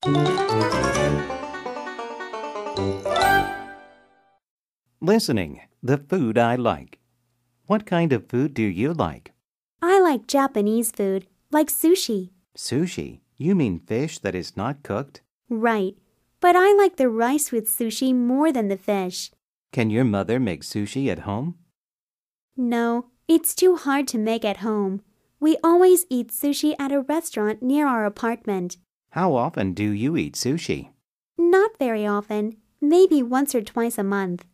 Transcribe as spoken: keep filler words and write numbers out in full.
Listening, the food I like. What kind of food do you like? I like Japanese food, like sushi. Sushi? You mean fish that is not cooked? Right, but I like the rice with sushi more than the fish. Can your mother make sushi at home? No, it's too hard to make at home. We always eat sushi at a restaurant near our apartment. How often do you eat sushi? Not very often, maybe once or twice a month.